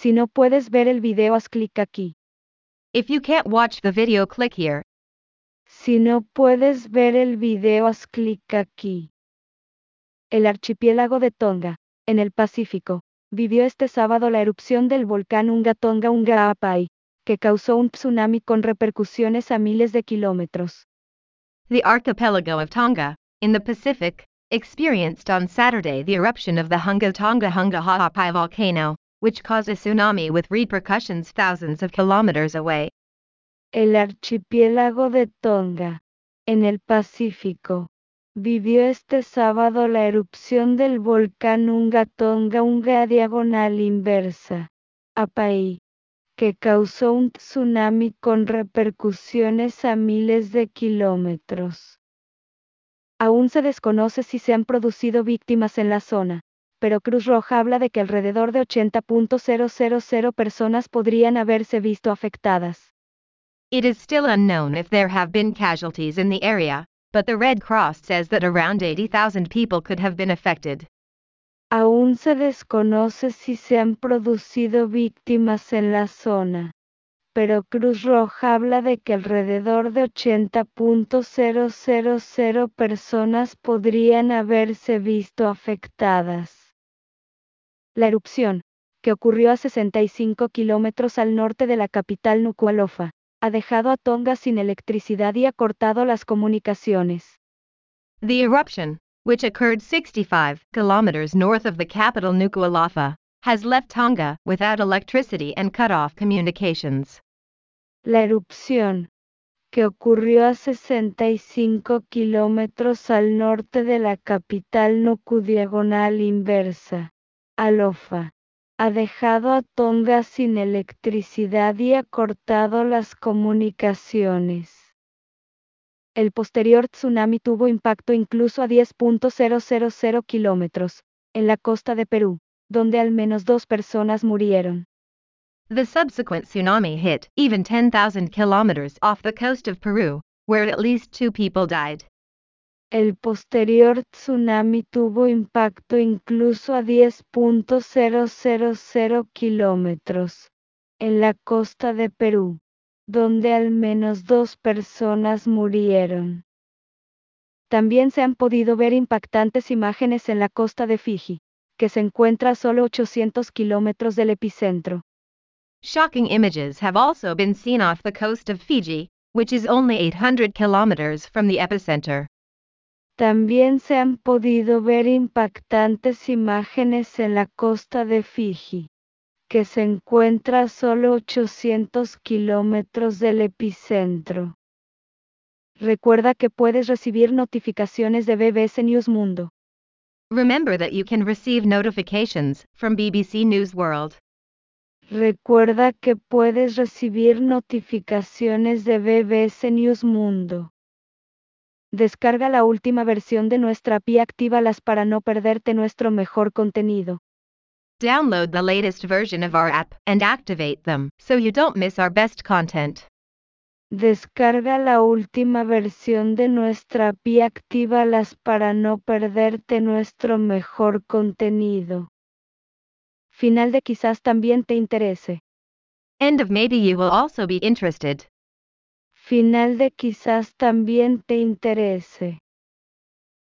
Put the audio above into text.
Si no puedes ver el video, haz clic aquí. If you can't watch the video, click here. Si no puedes ver el video, haz clic aquí. El archipiélago de Tonga, en el Pacífico, vivió este sábado la erupción del volcán Unga Tonga Unga Apai, que causó un tsunami con repercusiones a miles de kilómetros. The archipelago of Tonga, in the Pacific, experienced on Saturday the eruption of the Hunga Tonga Hunga Ha'apai volcano, which caused a tsunami with repercussions thousands of kilometers away. El archipiélago de Tonga, en el Pacífico, vivió este sábado la erupción del volcán Unga Tonga Unga diagonal inversa, Apai, que causó un tsunami con repercusiones a miles de kilómetros. Aún se desconoce si se han producido víctimas en la zona, pero Cruz Roja habla de que alrededor de 80.000 personas podrían haberse visto afectadas. It is still unknown if there have been casualties in the area, but the Red Cross says that around 80,000 people could have been affected. Aún se desconoce si se han producido víctimas en la zona, pero Cruz Roja habla de que alrededor de 80.000 personas podrían haberse visto afectadas. La erupción, que ocurrió a 65 kilómetros al norte de la capital Nuku'alofa, ha dejado a Tonga sin electricidad y ha cortado las comunicaciones. The eruption, which occurred 65 kilometers north of the capital Nuku'alofa, has left Tonga without electricity and cut off communications. La erupción, que ocurrió a 65 kilómetros al norte de la capital Nuku diagonal inversa, Alofa, ha dejado a Tonga sin electricidad y ha cortado las comunicaciones. El posterior tsunami tuvo impacto incluso a 10.000 kilómetros, en la costa de Perú, donde al menos 2 personas murieron. The subsequent tsunami hit even 10,000 kilometers off the coast of Peru, where at least 2 people died. El posterior tsunami tuvo impacto incluso a 10.000 kilómetros, en la costa de Perú, donde al menos 2 personas murieron. También se han podido ver impactantes imágenes en la costa de Fiji, que se encuentra a solo 800 kilómetros del epicentro. Shocking images have also been seen off the coast of Fiji, which is only 800 kilometers from the epicenter. También se han podido ver impactantes imágenes en la costa de Fiji, que se encuentra a solo 800 kilómetros del epicentro. Recuerda que puedes recibir notificaciones de BBC News Mundo. Remember that you can receive notifications from BBC News World. Recuerda que puedes recibir notificaciones de BBC News Mundo. Descarga la última versión de nuestra API y actívalas para no perderte nuestro mejor contenido. Download the latest version of our app and activate them so you don't miss our best content. Descarga la última versión de nuestra API y actívalas para no perderte nuestro mejor contenido. Final de quizás también te interese. End of maybe you will also be interested. Final de quizás también te interese.